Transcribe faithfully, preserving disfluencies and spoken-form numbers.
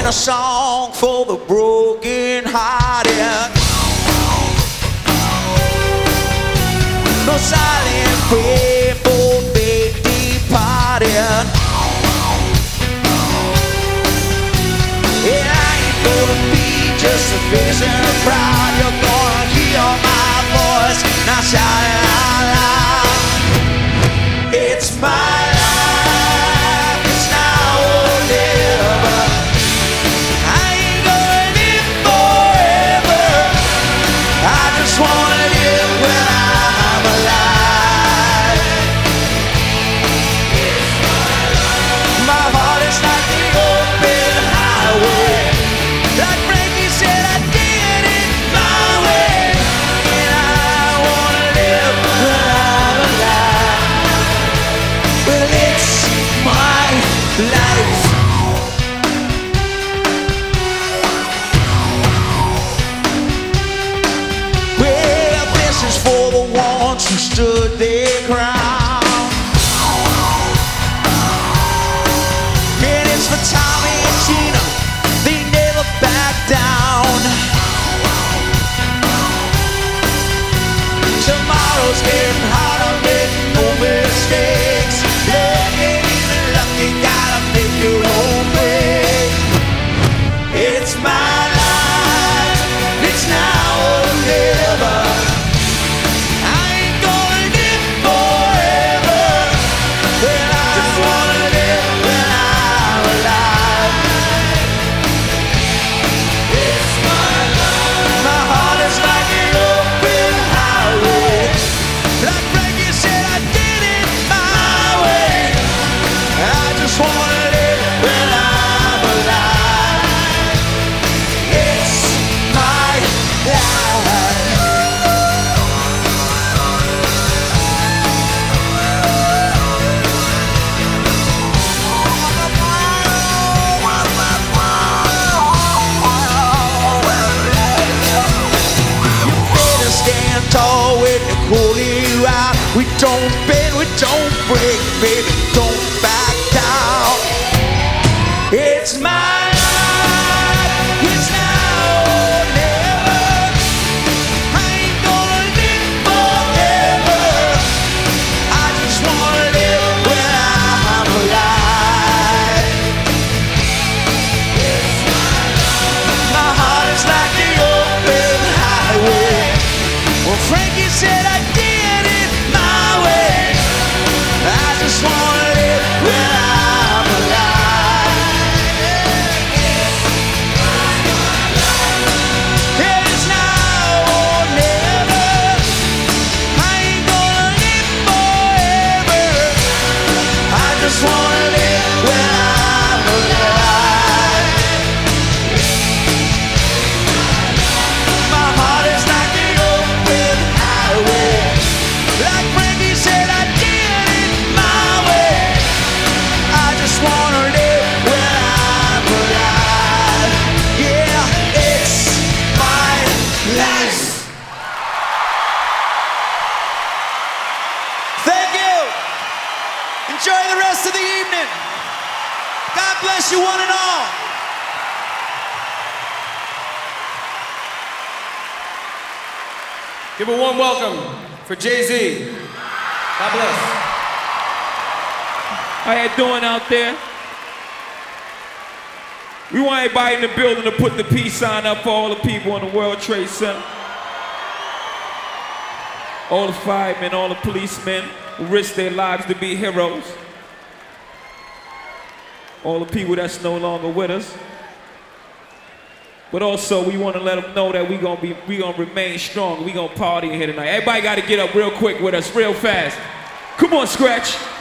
a song for the broken hearted. No silent prayer for the departed. Yeah, I ain't gonna be just a vision proud. You're gonna hear my voice now shout it out loud. It's my life, it's now or never. I ain't gonna live forever. I just wanna live when I'm alive. It's my life. My heart is like the open highway. Like Frankie said, I did it my way. And I wanna live when I'm alive. Well, it's my life. Well, this is for the ones who stood their ground. And it's for Tommy and Gina, they never back down. Tomorrow's getting harder, make no mistakes. Love ain't even lucky, gotta make your own way. It's my life, it's now or never. I ain't gonna live forever. Well, I just wanna live when I'm alive. It's my life. My heart is like an open highway. Like Frankie said, I did it my way. I just wanna live when I'm alive. It's my life. Better stand tall when they call you out. We don't bend, we don't break, baby, don't back down. It's my life, it's now or never. I ain't gonna live forever. I just wanna live when I'm alive. It's my life. My heart is like the open highway. Well, Frankie said I did it my way. I just wanna live when I'm alive. It's now or never. I ain't gonna live forever. I just wanna live when I'm alive. My heart is like the open highway. Like Frankie said, I did it my way. I just wanna live when I'm alive. Yeah, it's my life. Thank you. Enjoy the rest of the evening. God bless you one and all. Give a warm welcome for Jay-Z. God bless. How you doing out there? We want everybody in the building to put the peace sign up for all the people in the World Trade Center. All the firemen, all the policemen who risk their lives to be heroes. All the people that's no longer with us. But also, we want to let them know that we're going to be, we gonna remain strong. We're going to party in here tonight. Everybody got to get up real quick with us, real fast. Come on, Scratch.